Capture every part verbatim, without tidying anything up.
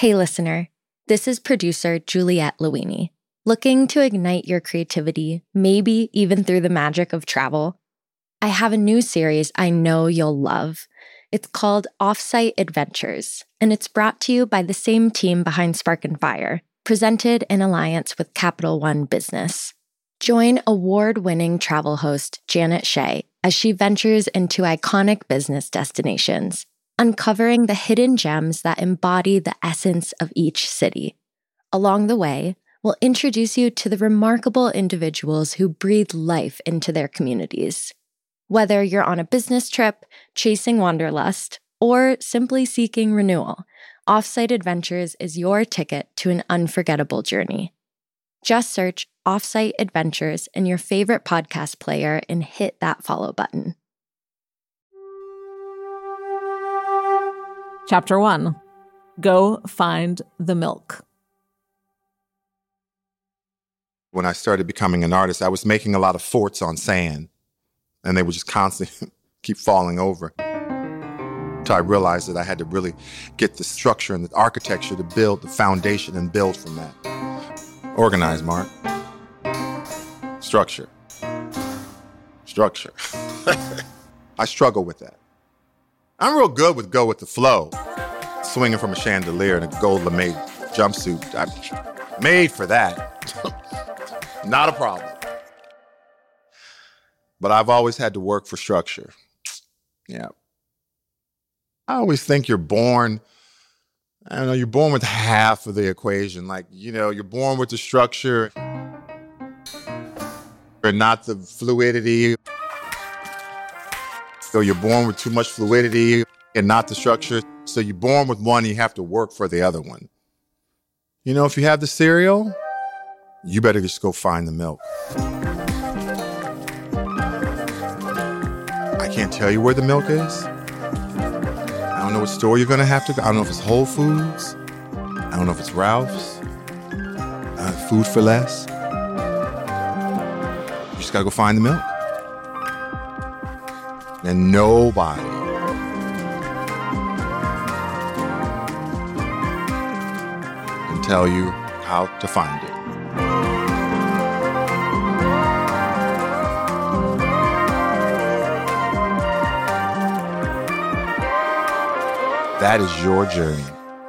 Hey listener, this is producer Juliette Luini. Looking to ignite your creativity, maybe even through the magic of travel? I have a new series I know you'll love. It's called Offsite Adventures, and it's brought to you by the same team behind Spark and Fire, presented in alliance with Capital One Business. Join award-winning travel host Janet Shea as she ventures into iconic business destinations, uncovering the hidden gems that embody the essence of each city. Along the way, we'll introduce you to the remarkable individuals who breathe life into their communities. Whether you're on a business trip, chasing wanderlust, or simply seeking renewal, Offsite Adventures is your ticket to an unforgettable journey. Just search Offsite Adventures in your favorite podcast player and hit that follow button. Chapter one. Go find the milk. When I started becoming an artist, I was making a lot of forts on sand, and they would just constantly keep falling over. Until I realized that I had to really get the structure and the architecture to build the foundation and build from that. Organize, Mark. Structure. Structure. I struggle with that. I'm real good with go with the flow. Swinging from a chandelier in a gold lame jumpsuit. I'm made for that. Not a problem. But I've always had to work for structure. Yeah. I always think you're born, I don't know, you're born with half of the equation. Like, you know, you're born with the structure and not the fluidity. So you're born with too much fluidity and not the structure. So you're born with one, you have to work for the other one. You know, if you have the cereal, you better just go find the milk. I can't tell you where the milk is. I don't know what store you're gonna have to go. I don't know if it's Whole Foods. I don't know if it's Ralph's. Uh, Food for Less. You just gotta go find the milk. And nobody can tell you how to find it. That is your journey.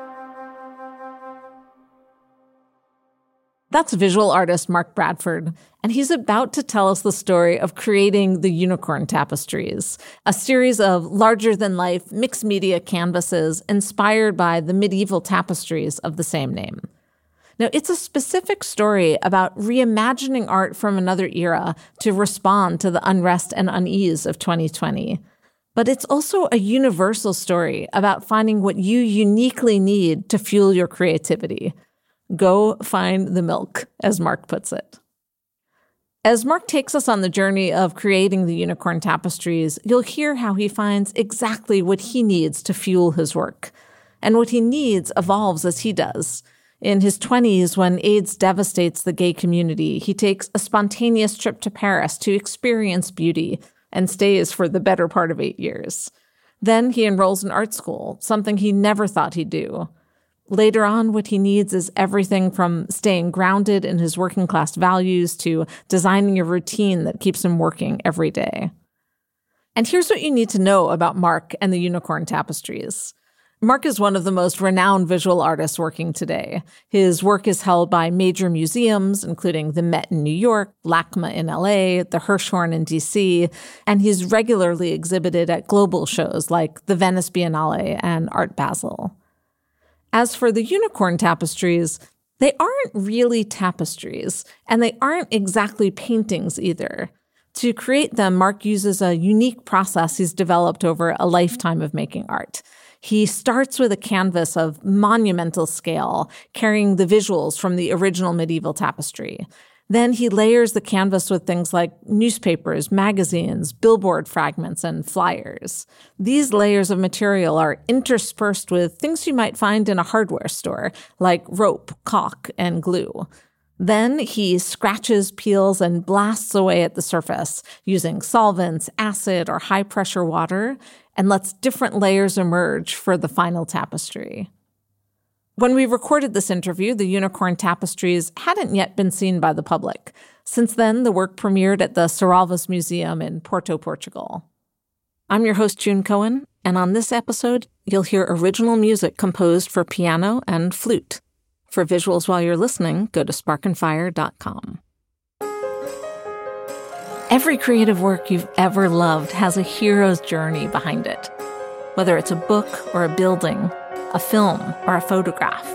That's visual artist Mark Bradford, and he's about to tell us the story of creating the Unicorn Tapestries, a series of larger-than-life mixed media canvases inspired by the medieval tapestries of the same name. Now, it's a specific story about reimagining art from another era to respond to the unrest and unease of twenty twenty. But it's also a universal story about finding what you uniquely need to fuel your creativity. Go find the milk, as Mark puts it. As Mark takes us on the journey of creating the Unicorn Tapestries, you'll hear how he finds exactly what he needs to fuel his work. And what he needs evolves as he does. In his twenties, when AIDS devastates the gay community, he takes a spontaneous trip to Paris to experience beauty, and stays for the better part of eight years. Then he enrolls in art school, something he never thought he'd do. Later on, what he needs is everything from staying grounded in his working-class values to designing a routine that keeps him working every day. And here's what you need to know about Mark and the Unicorn Tapestries. Mark is one of the most renowned visual artists working today. His work is held by major museums, including the Met in New York, LACMA in L A, the Hirshhorn in D C, and he's regularly exhibited at global shows like the Venice Biennale and Art Basel. As for the Unicorn Tapestries, they aren't really tapestries, and they aren't exactly paintings either. To create them, Mark uses a unique process he's developed over a lifetime of making art. He starts with a canvas of monumental scale, carrying the visuals from the original medieval tapestry. Then he layers the canvas with things like newspapers, magazines, billboard fragments, and flyers. These layers of material are interspersed with things you might find in a hardware store, like rope, caulk, and glue. Then he scratches, peels, and blasts away at the surface using solvents, acid, or high-pressure water, and lets different layers emerge for the final tapestry. When we recorded this interview, the Unicorn Tapestries hadn't yet been seen by the public. Since then, the work premiered at the Serralves Museum in Porto, Portugal. I'm your host, June Cohen, and on this episode, you'll hear original music composed for piano and flute. For visuals while you're listening, go to spark and fire dot com. Every creative work you've ever loved has a hero's journey behind it. Whether it's a book or a building, a film or a photograph.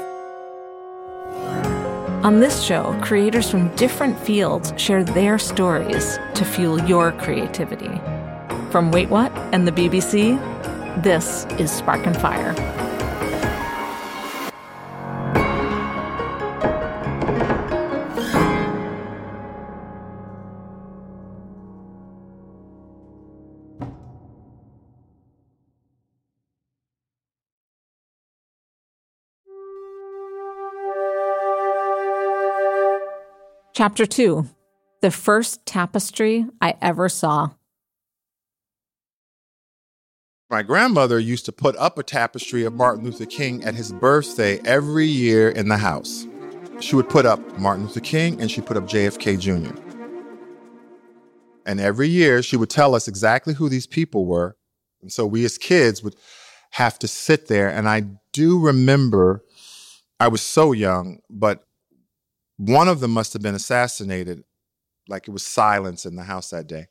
On this show, creators from different fields share their stories to fuel your creativity. From Wait What and the B B C, this is Spark and Fire. Chapter two, the first tapestry I ever saw. My grandmother used to put up a tapestry of Martin Luther King at his birthday every year in the house. She would put up Martin Luther King and she'd put up J F K Junior And every year she would tell us exactly who these people were. And so we as kids would have to sit there. And I do remember, I was so young, but one of them must have been assassinated, like it was silence in the house that day.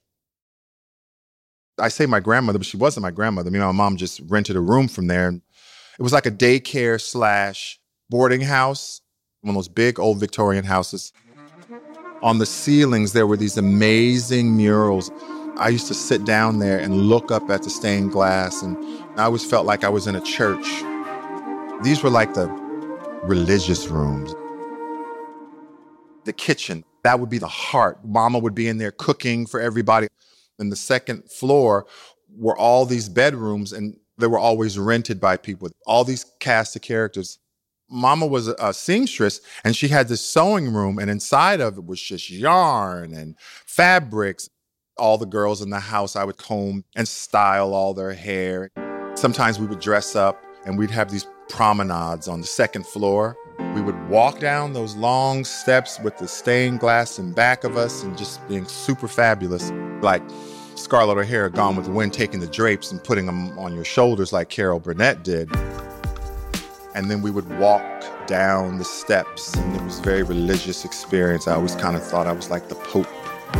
I say my grandmother, but she wasn't my grandmother. I mean, my mom just rented a room from there. And it was like a daycare slash boarding house, one of those big old Victorian houses. On the ceilings, there were these amazing murals. I used to sit down there and look up at the stained glass, and I always felt like I was in a church. These were like the religious rooms. The kitchen, that would be the heart. Mama would be in there cooking for everybody. And the second floor were all these bedrooms, and they were always rented by people. All these cast of characters. Mama was a, a seamstress, and she had this sewing room, and inside of it was just yarn and fabrics. All the girls in the house, I would comb and style all their hair. Sometimes we would dress up, and we'd have these promenades on the second floor. We would walk down those long steps with the stained glass in back of us and just being super fabulous. Like Scarlett O'Hara, Gone with the Wind, taking the drapes and putting them on your shoulders like Carol Burnett did. And then we would walk down the steps, and it was a very religious experience. I always kind of thought I was like the Pope.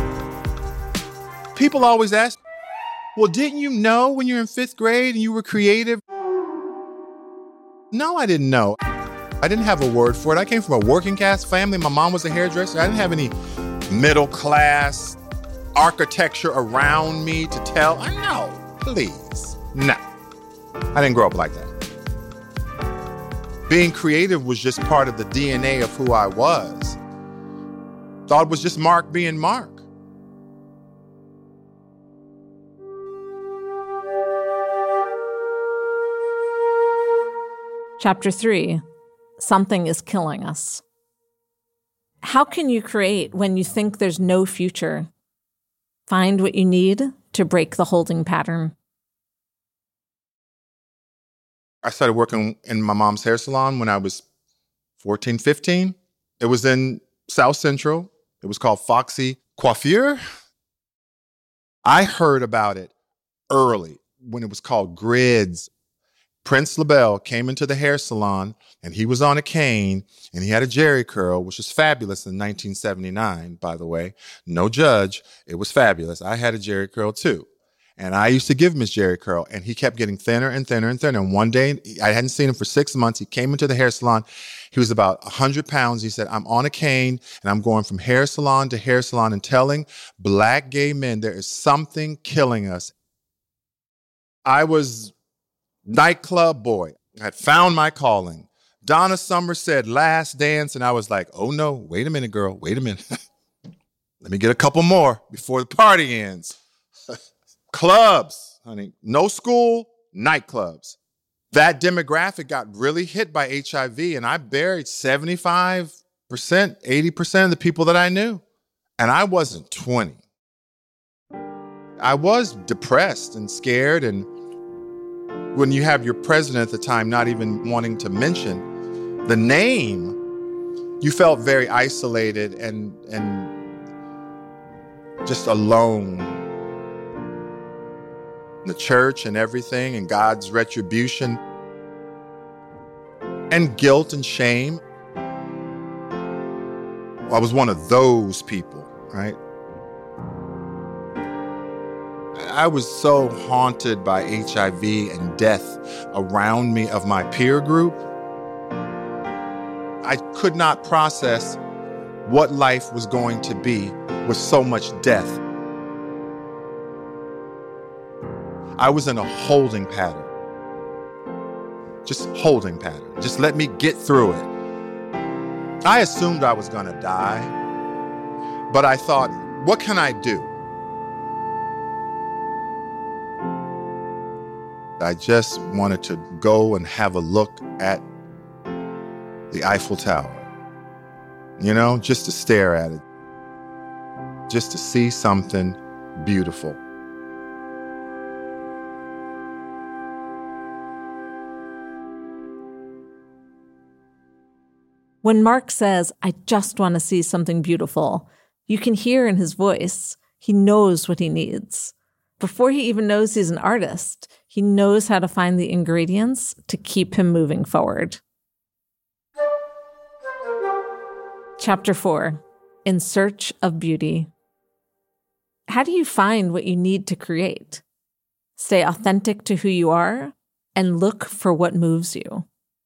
People always ask, well, didn't you know when you were in fifth grade and you were creative? No, I didn't know. I didn't have a word for it. I came from a working class family. My mom was a hairdresser. I didn't have any middle class architecture around me to tell. I know, please. No. I didn't grow up like that. Being creative was just part of the D N A of who I was. Thought it was just Mark being Mark. Chapter three, something is killing us. How can you create when you think there's no future? Find what you need to break the holding pattern. I started working in my mom's hair salon when I was fourteen, fifteen. It was in South Central. It was called Foxy Coiffure. I heard about it early when it was called Grids. Prince LaBelle came into the hair salon, and he was on a cane, and he had a jerry curl, which was fabulous in nineteen seventy-nine, by the way. No judge. It was fabulous. I had a jerry curl, too. And I used to give him his jerry curl, and he kept getting thinner and thinner and thinner. And one day, I hadn't seen him for six months. He came into the hair salon. He was about one hundred pounds. He said, I'm on a cane, and I'm going from hair salon to hair salon and telling black gay men there is something killing us. I was nightclub boy. I had found my calling. Donna Summer said, Last Dance, and I was like, oh, no, wait a minute, girl, wait a minute. Let me get a couple more before the party ends. Clubs, honey. No school, nightclubs. That demographic got really hit by H I V, and I buried seventy-five percent, eighty percent of the people that I knew. And I wasn't twenty. I was depressed and scared, and when you have your president at the time not even wanting to mention the name, you felt very isolated and and just alone. The church and everything and God's retribution and guilt and shame. I was one of those people, right? I was so haunted by H I V and death around me of my peer group. I could not process what life was going to be with so much death. I was in a holding pattern. Just holding pattern. Just let me get through it. I assumed I was gonna die, but I thought, what can I do? I just wanted to go and have a look at the Eiffel Tower. You know, just to stare at it. Just to see something beautiful. When Mark says, I just want to see something beautiful, you can hear in his voice, he knows what he needs. Before he even knows he's an artist, he knows how to find the ingredients to keep him moving forward. Chapter four, In Search of Beauty. How do you find what you need to create? Stay authentic to who you are and look for what moves you.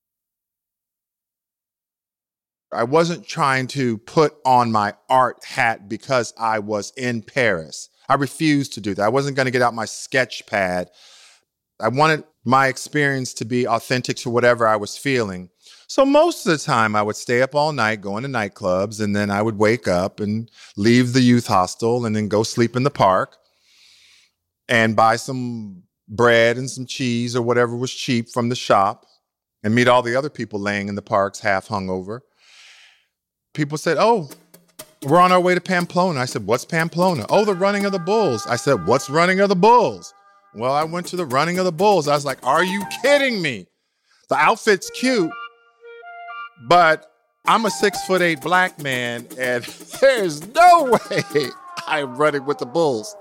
I wasn't trying to put on my art hat because I was in Paris. I refused to do that. I wasn't going to get out my sketch pad. I wanted my experience to be authentic to whatever I was feeling. So most of the time I would stay up all night going to nightclubs, and then I would wake up and leave the youth hostel and then go sleep in the park and buy some bread and some cheese or whatever was cheap from the shop and meet all the other people laying in the parks half hungover. People said, oh, we're on our way to Pamplona. I said, what's Pamplona? Oh, the running of the bulls. I said, what's running of the bulls? Well, I went to the running of the bulls. I was like, are you kidding me? The outfit's cute, but I'm a six foot eight black man and there's no way I'm running with the bulls.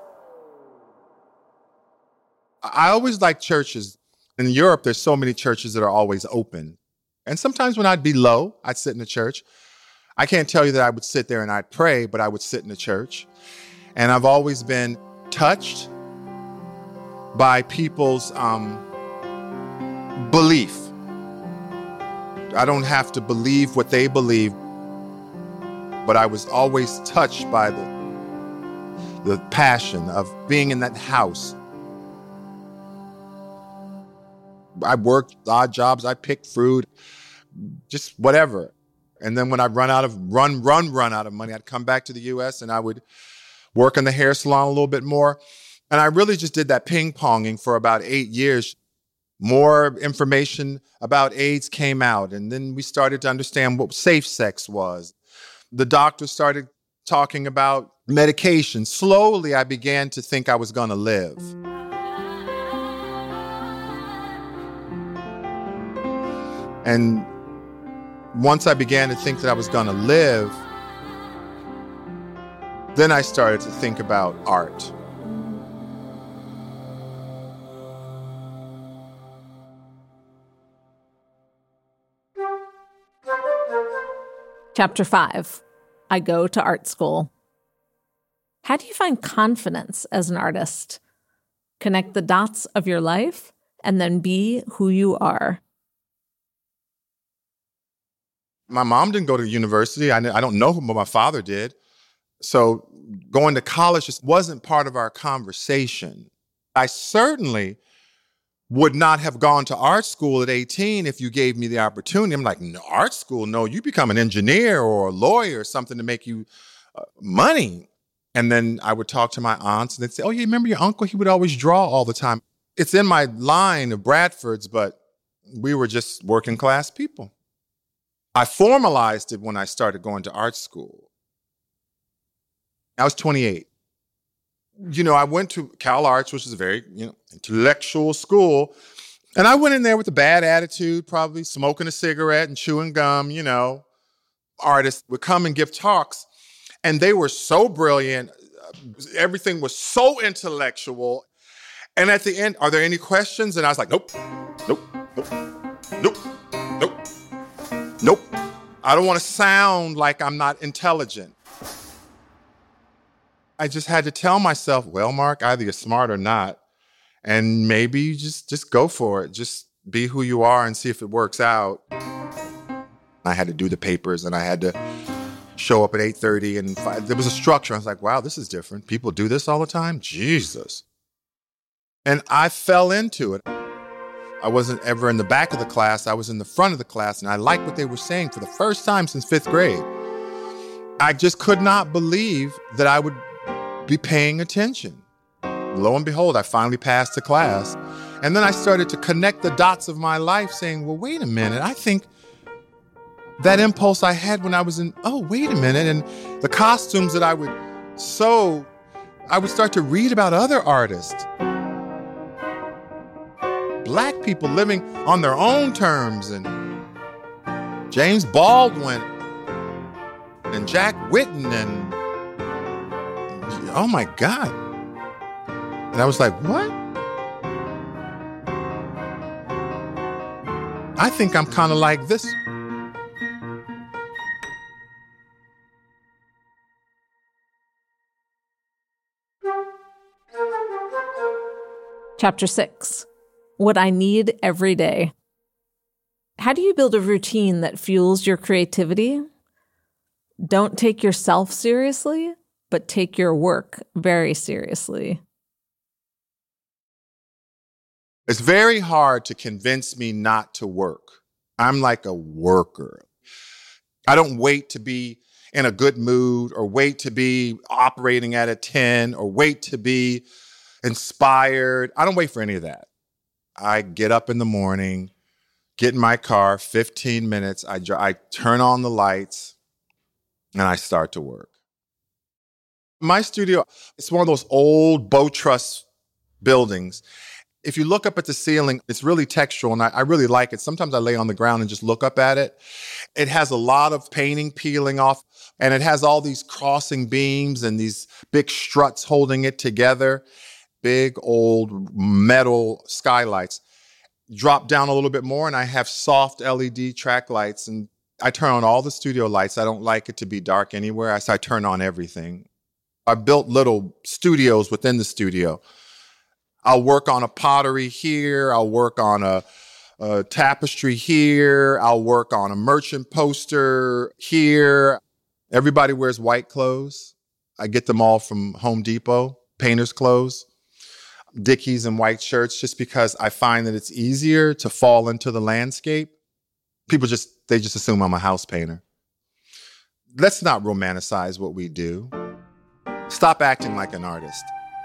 I always like churches. In Europe, there's so many churches that are always open. And sometimes when I'd be low, I'd sit in a church. I can't tell you that I would sit there and I'd pray, but I would sit in the church. And I've always been touched by people's um, belief. I don't have to believe what they believe, but I was always touched by the, the passion of being in that house. I worked odd jobs, I picked fruit, just whatever. And then when I'd run out of, run, run, run out of money, I'd come back to the U S and I would work in the hair salon a little bit more. And I really just did that ping-ponging for about eight years. More information about AIDS came out. And then we started to understand what safe sex was. The doctors started talking about medication. Slowly, I began to think I was going to live. And once I began to think that I was going to live, then I started to think about art. Chapter five, I go to art school. How do you find confidence as an artist? Connect the dots of your life and then be who you are. My mom didn't go to university. I, I don't know what my father did. So going to college just wasn't part of our conversation. I certainly would not have gone to art school at eighteen if you gave me the opportunity. I'm like, no, art school? No, you become an engineer or a lawyer or something to make you uh, money. And then I would talk to my aunts and they'd say, oh, you remember your uncle? He would always draw all the time. It's in my line of Bradford's, but we were just working class people. I formalized it when I started going to art school. I was twenty-eight. You know, I went to Cal Arts, which is a very, you know, intellectual school, And I went in there with a bad attitude, probably smoking a cigarette and chewing gum, you know. Artists would come and give talks, and they were so brilliant. Everything was so intellectual. And at the end, are there any questions? And I was like, nope, nope, nope, nope, nope, nope. I don't want to sound like I'm not intelligent. I just had to tell myself, well, Mark, either you're smart or not. And maybe you just, just go for it. Just be who you are and see if it works out. I had to do the papers and I had to show up at eight thirty and five. There was a structure. I was like, wow, this is different. People do this all the time? Jesus. And I fell into it. I wasn't ever in the back of the class. I was in the front of the class, and I liked what they were saying for the first time since fifth grade. I just could not believe that I would be paying attention. Lo and behold, I finally passed the class. And then I started to connect the dots of my life saying, well, wait a minute. I think that impulse I had when I was in, oh, wait a minute. And the costumes that I would sew, I would start to read about other artists. Black people living on their own terms, and James Baldwin and Jack Whitten, and oh my God. And I was like, what? I think I'm kind of like this. Chapter six. What I need every day. How do you build a routine that fuels your creativity? Don't take yourself seriously, but take your work very seriously. It's very hard to convince me not to work. I'm like a worker. I don't wait to be in a good mood or wait to be operating at a ten or wait to be inspired. I don't wait for any of that. I get up in the morning, get in my car, fifteen minutes, I, I turn on the lights, and I start to work. My studio, it's one of those old Bow Truss buildings. If you look up at the ceiling, it's really textural, and I, I really like it. Sometimes I lay on the ground and just look up at it. It has a lot of painting peeling off, and it has all these crossing beams and these big struts holding it together. Big old metal skylights. Drop down a little bit more and I have soft L E D track lights, and I turn on all the studio lights. I don't like it to be dark anywhere, so I turn on everything. I built little studios within the studio. I'll work on a pottery here. I'll work on a, a tapestry here. I'll work on a merchant poster here. Everybody wears white clothes. I get them all from Home Depot, painter's clothes. Dickies and white shirts, just because I find that it's easier to fall into the landscape. People just, they just assume I'm a house painter. Let's not romanticize what we do. Stop acting like an artist.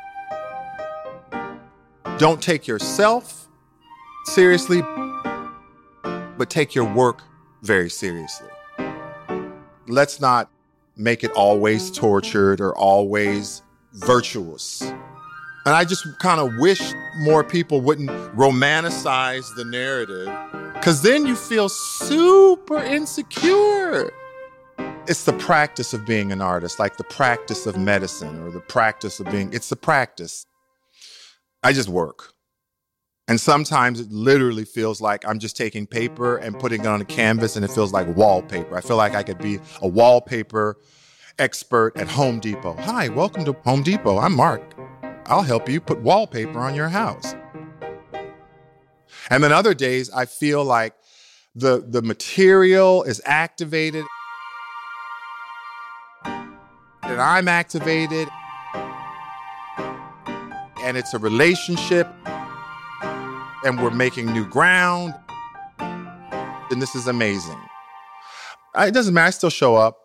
Don't take yourself seriously, but take your work very seriously. Let's not make it always tortured or always virtuous. And I just kind of wish more people wouldn't romanticize the narrative, because then you feel super insecure. It's the practice of being an artist, like the practice of medicine or the practice of being, it's the practice. I just work. And sometimes it literally feels like I'm just taking paper and putting it on a canvas, and it feels like wallpaper. I feel like I could be a wallpaper expert at Home Depot. Hi, welcome to Home Depot. I'm Mark. I'll help you put wallpaper on your house. And then other days, I feel like the, the material is activated and I'm activated, and it's a relationship and we're making new ground. And this is amazing. It doesn't matter, I still show up.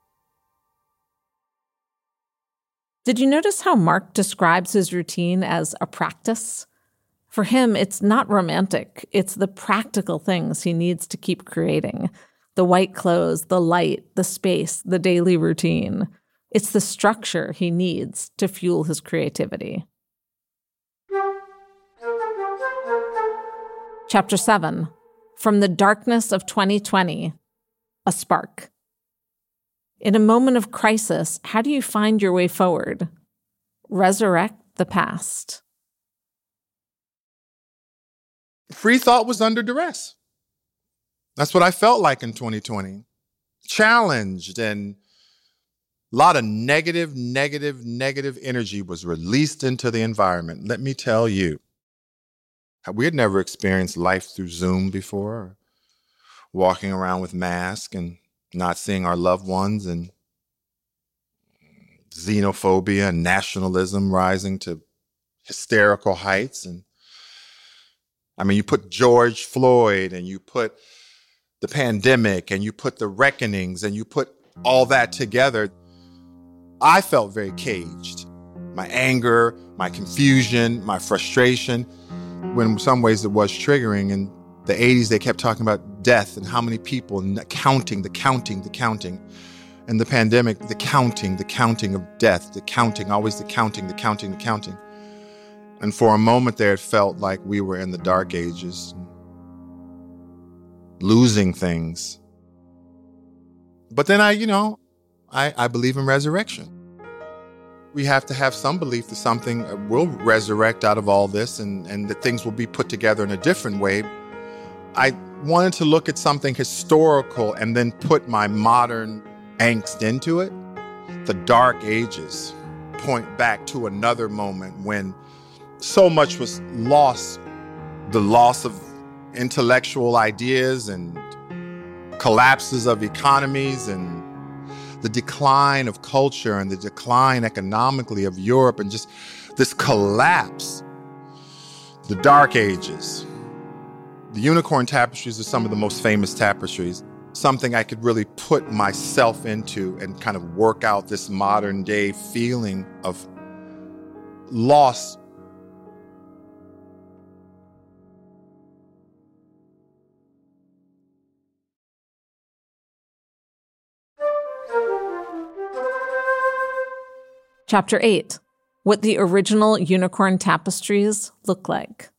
Did you notice how Mark describes his routine as a practice? For him, it's not romantic. It's the practical things he needs to keep creating. The white clothes, the light, the space, the daily routine. It's the structure he needs to fuel his creativity. Chapter seven, From the Darkness of twenty twenty, A Spark. In a moment of crisis, how do you find your way forward? Resurrect the past. Free thought was under duress. That's what I felt like in twenty twenty. Challenged, and a lot of negative, negative, negative energy was released into the environment. Let me tell you, we had never experienced life through Zoom before, walking around with masks and not seeing our loved ones, and xenophobia and nationalism rising to hysterical heights. And I mean, you put George Floyd, and you put the pandemic, and you put the reckonings, and you put all that together. I felt very caged. My anger, my confusion, my frustration, when in some ways it was triggering. In the eighties, they kept talking about death and how many people, and the counting, the counting, the counting. And the pandemic, the counting, the counting of death, the counting, always the counting, the counting, the counting. And for a moment there, it felt like we were in the dark ages, losing things. But then I, you know, I, I believe in resurrection. We have to have some belief that something will resurrect out of all this, and, and that things will be put together in a different way. I wanted to look at something historical and then put my modern angst into it. The Dark Ages point back to another moment when so much was lost, the loss of intellectual ideas and collapses of economies, and the decline of culture and the decline economically of Europe, and just this collapse. The Dark Ages. The Unicorn Tapestries are some of the most famous tapestries, something I could really put myself into and kind of work out this modern day feeling of loss. Chapter eight, What the Original Unicorn Tapestries Look Like.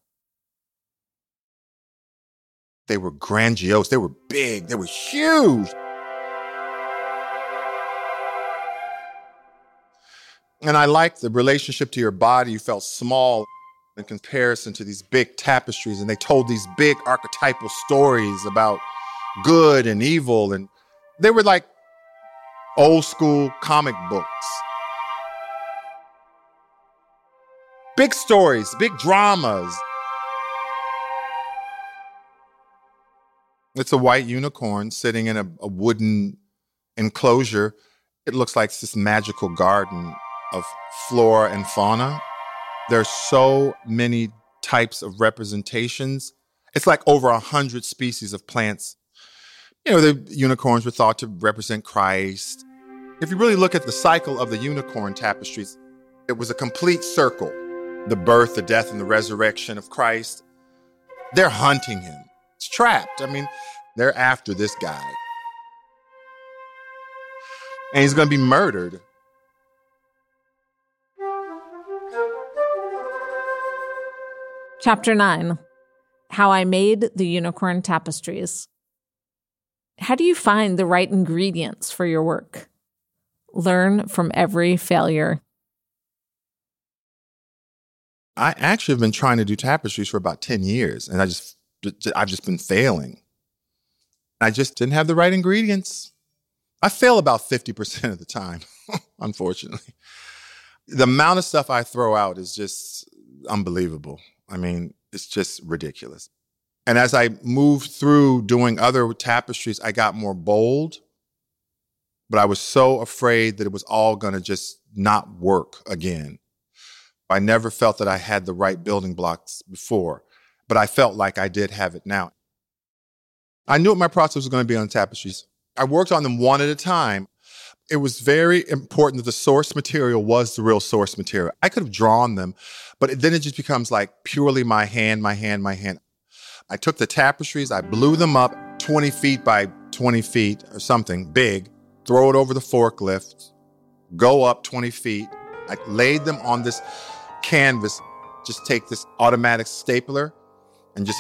They were grandiose. They were big. They were huge. And I liked the relationship to your body. You felt small in comparison to these big tapestries. And they told these big archetypal stories about good and evil. And they were like old school comic books. Big stories, big dramas. It's a white unicorn sitting in a, a wooden enclosure. It looks like this magical garden of flora and fauna. There's so many types of representations. It's like over a hundred species of plants. You know, the unicorns were thought to represent Christ. If you really look at the cycle of the unicorn tapestries, it was a complete circle. The birth, the death, and the resurrection of Christ. They're hunting him. It's trapped. I mean, they're after this guy. And he's going to be murdered. Chapter nine, How I Made the Unicorn Tapestries. How do you find the right ingredients for your work? Learn from every failure. I actually have been trying to do tapestries for about ten years, and I just, I've just been failing. I just didn't have the right ingredients. I fail about fifty percent of the time, unfortunately. The amount of stuff I throw out is just unbelievable. I mean, it's just ridiculous. And as I moved through doing other tapestries, I got more bold, but I was so afraid that it was all going to just not work again. I never felt that I had the right building blocks before, but I felt like I did have it now. I knew what my process was going to be on tapestries. I worked on them one at a time. It was very important that the source material was the real source material. I could have drawn them, but then it just becomes like purely my hand, my hand, my hand. I took the tapestries, I blew them up twenty feet by twenty feet or something big, throw it over the forklift, go up twenty feet. I laid them on this canvas, just take this automatic stapler and just hit it.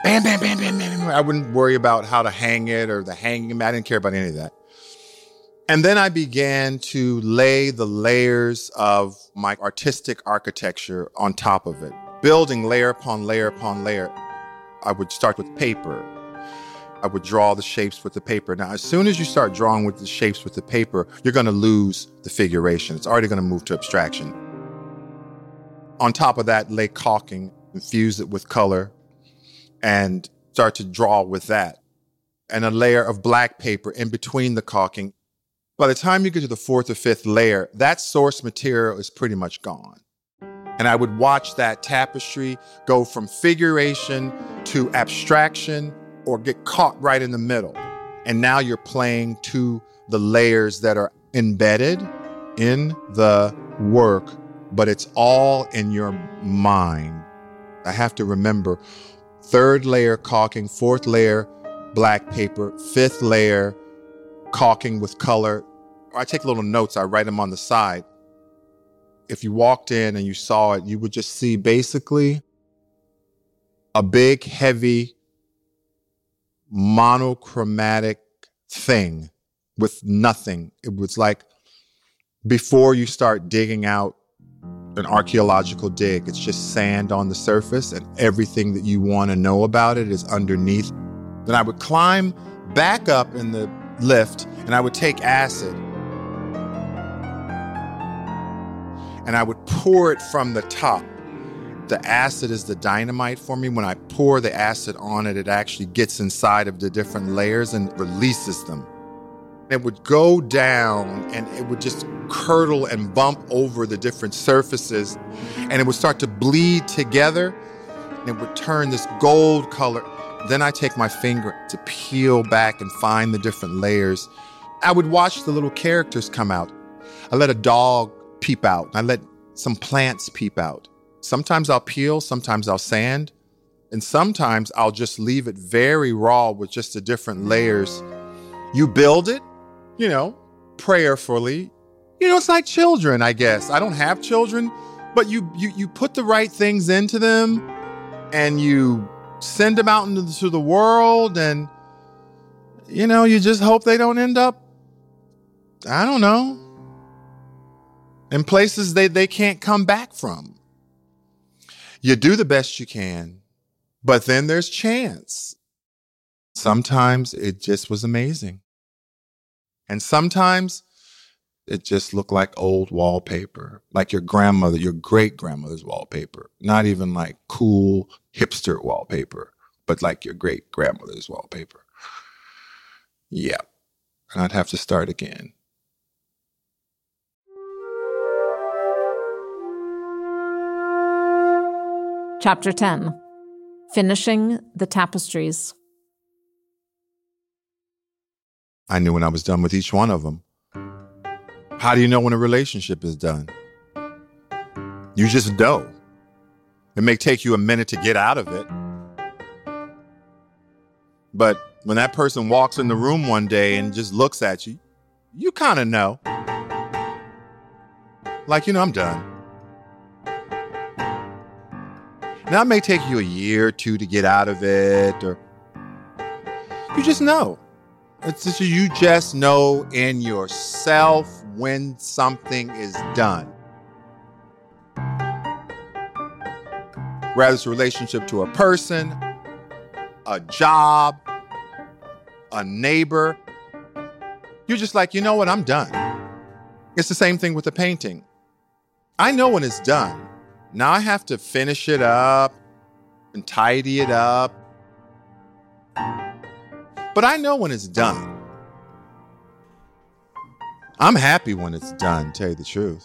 bam, bam, bam, bam, bam. I wouldn't worry about how to hang it or the hanging. I didn't care about any of that. And then I began to lay the layers of my artistic architecture on top of it, building layer upon layer upon layer. I would start with paper. I would draw the shapes with the paper. Now, as soon as you start drawing with the shapes with the paper, you're going to lose the figuration. It's already going to move to abstraction. On top of that, lay caulking, infuse it with color, and start to draw with that. And a layer of black paper in between the caulking. By the time you get to the fourth or fifth layer, that source material is pretty much gone. And I would watch that tapestry go from figuration to abstraction or get caught right in the middle. And now you're playing to the layers that are embedded in the work, but it's all in your mind. I have to remember third layer caulking, fourth layer black paper, fifth layer caulking with color. I take little notes, I write them on the side. If you walked in and you saw it, you would just see basically a big, heavy, monochromatic thing with nothing. It was like before you start digging out an archaeological dig, it's just sand on the surface and everything that you want to know about it is underneath. Then I would climb back up in the lift and I would take acid and I would pour it from the top. The acid is the dynamite for me. When I pour the acid on it, it actually gets inside of the different layers and releases them. It would go down and it would just curdle and bump over the different surfaces and it would start to bleed together and it would turn this gold color. Then I take my finger to peel back and find the different layers. I would watch the little characters come out. I let a dog peep out. I let some plants peep out. Sometimes I'll peel, sometimes I'll sand, and sometimes I'll just leave it very raw with just the different layers. You build it, you know, prayerfully. You know, it's like children, I guess. I don't have children, but you you you put the right things into them and you send them out into the, to the world and, you know, you just hope they don't end up, I don't know, in places they, they can't come back from. You do the best you can, but then there's chance. Sometimes it just was amazing. And sometimes it just looked like old wallpaper, like your grandmother, your great-grandmother's wallpaper. Not even like cool hipster wallpaper, but like your great-grandmother's wallpaper. Yeah, and I'd have to start again. Chapter ten, Finishing the Tapestries. I knew when I was done with each one of them. How do you know when a relationship is done? You just know. It may take you a minute to get out of it. But when that person walks in the room one day and just looks at you, you kind of know. Like, you know, I'm done. Now, it may take you a year or two to get out of it, or you just know. It's just, you just know in yourself when something is done. Whether it's a relationship to a person, a job, a neighbor, you're just like, you know what, I'm done. It's the same thing with the painting. I know when it's done. Now I have to finish it up and tidy it up. But I know when it's done. I'm happy when it's done, to tell you the truth.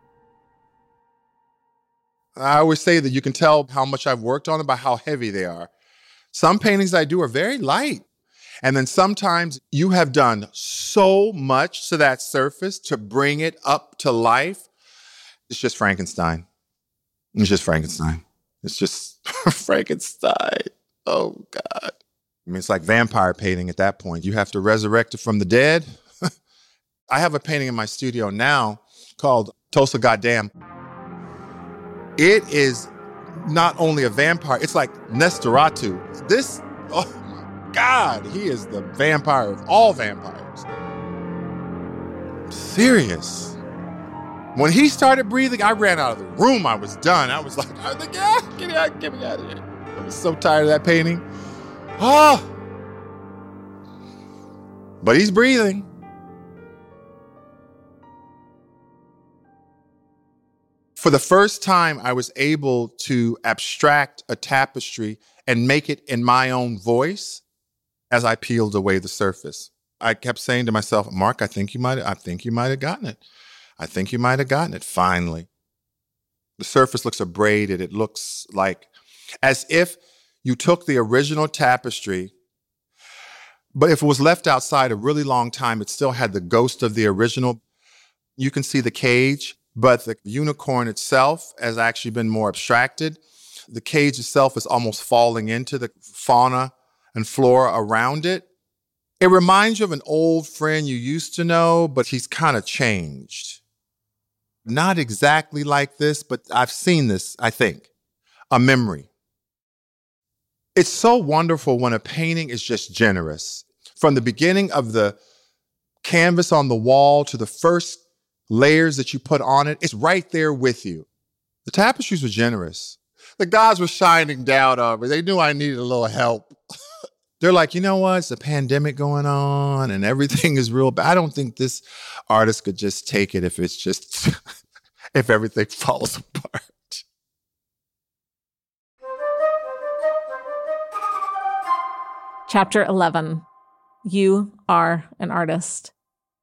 I always say that you can tell how much I've worked on it by how heavy they are. Some paintings I do are very light. And then sometimes you have done so much to that surface to bring it up to life. It's just Frankenstein. It's just Frankenstein. It's just Frankenstein. Oh, God. I mean, it's like vampire painting at that point. You have to resurrect it from the dead. I have a painting in my studio now called Tulsa Goddamn. It is not only a vampire, it's like Nosferatu. This, oh my God, he is the vampire of all vampires. Serious. When he started breathing, I ran out of the room. I was done. I was like, I was like, yeah, get me out, get me out of here. I was so tired of that painting. Oh. But he's breathing. For the first time, I was able to abstract a tapestry and make it in my own voice as I peeled away the surface. I kept saying to myself, Mark, I think you might I think you might have gotten it. I think you might have gotten it, finally. The surface looks abraded. It looks like as if you took the original tapestry, but if it was left outside a really long time, it still had the ghost of the original. You can see the cage, but the unicorn itself has actually been more abstracted. The cage itself is almost falling into the fauna and flora around it. It reminds you of an old friend you used to know, but he's kind of changed. Not exactly like this, but I've seen this, I think. A memory. It's so wonderful when a painting is just generous. From the beginning of the canvas on the wall to the first layers that you put on it, it's right there with you. The tapestries were generous. The gods were shining down on me. They knew I needed a little help. They're like, you know what? It's a pandemic going on and everything is real bad. I don't think this artist could just take it if it's just, if everything falls apart. Chapter eleven. You are an artist.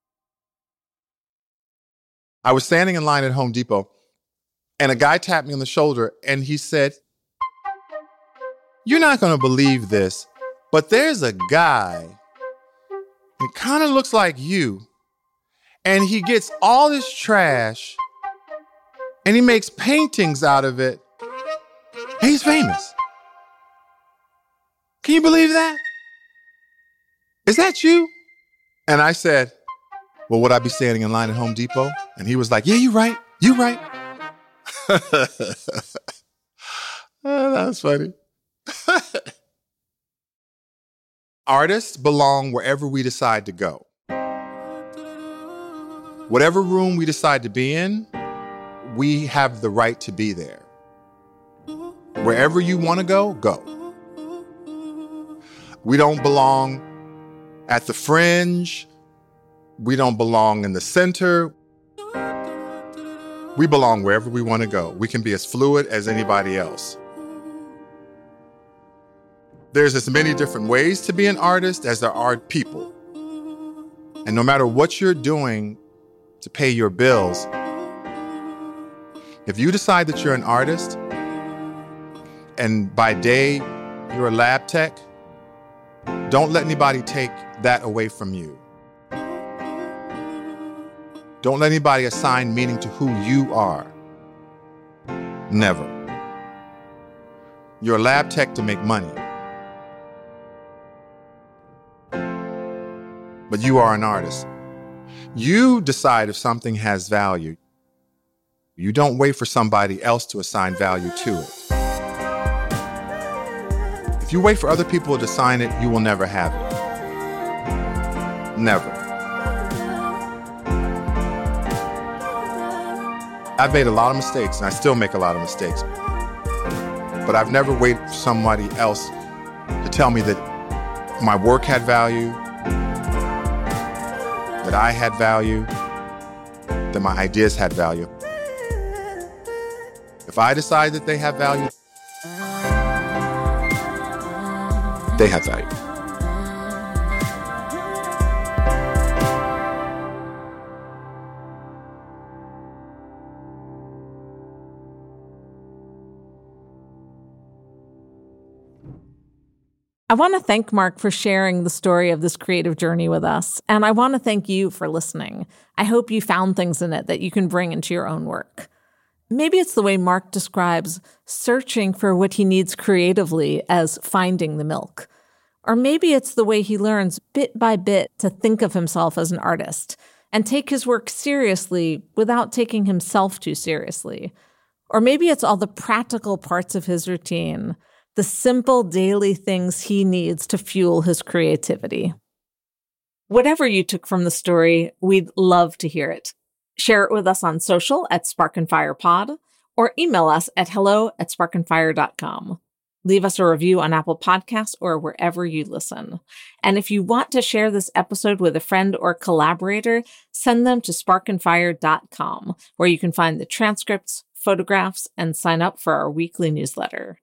I was standing in line at Home Depot and a guy tapped me on the shoulder and he said, you're not going to believe this, but there's a guy, it kind of looks like you, and he gets all this trash and he makes paintings out of it. And he's famous. Can you believe that? Is that you? And I said, well, would I be standing in line at Home Depot? And he was like, yeah, you're right. You're right. Oh, that was funny. Artists belong wherever we decide to go. Whatever room we decide to be in, we have the right to be there. Wherever you want to go, go. We don't belong at the fringe. We don't belong in the center. We belong wherever we want to go. We can be as fluid as anybody else. There's as many different ways to be an artist as there are people. And no matter what you're doing to pay your bills, if you decide that you're an artist and by day you're a lab tech, don't let anybody take that away from you. Don't let anybody assign meaning to who you are. Never. You're a lab tech to make money. But you are an artist. You decide if something has value. You don't wait for somebody else to assign value to it. If you wait for other people to assign it, you will never have it. Never. I've made a lot of mistakes, and I still make a lot of mistakes. But I've never waited for somebody else to tell me that my work had value, that I had value, that my ideas had value. If I decide that they have value, they have value. I want to thank Mark for sharing the story of this creative journey with us, and I want to thank you for listening. I hope you found things in it that you can bring into your own work. Maybe it's the way Mark describes searching for what he needs creatively as finding the milk. Or maybe it's the way he learns bit by bit to think of himself as an artist and take his work seriously without taking himself too seriously. Or maybe it's all the practical parts of his routine, the simple daily things he needs to fuel his creativity. Whatever you took from the story, we'd love to hear it. Share it with us on social at Spark and Fire Pod, or email us at hello at spark and fire dot com. Leave us a review on Apple Podcasts or wherever you listen. And if you want to share this episode with a friend or collaborator, send them to spark and fire dot com, where you can find the transcripts, photographs, and sign up for our weekly newsletter.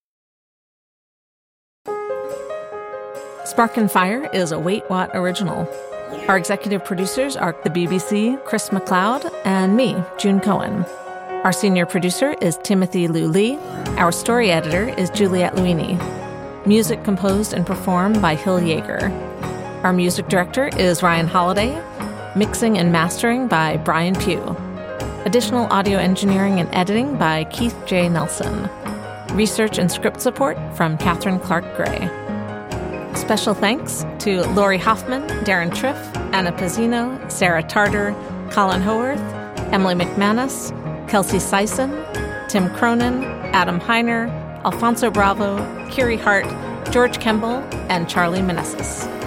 Spark and Fire is a Wait What original. Our executive producers are the B B C, Chris McLeod, and me, June Cohen. Our senior producer is Timothy Liu Lee. Our story editor is Juliette Luini. Music composed and performed by Hill Yeager. Our music director is Ryan Holiday. Mixing and mastering by Brian Pugh. Additional audio engineering and editing by Keith J. Nelson. Research and script support from Catherine Clark Gray. Special thanks to Lori Hoffman, Darren Triff, Anna Pizzino, Sarah Tarter, Colin Howarth, Emily McManus, Kelsey Sison, Tim Cronin, Adam Heiner, Alfonso Bravo, Kiri Hart, George Kemble, and Charlie Meneses.